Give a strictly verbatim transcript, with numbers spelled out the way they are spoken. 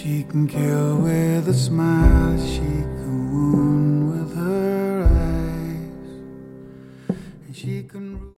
She can kill with a smile, she can wound with her eyes, and she can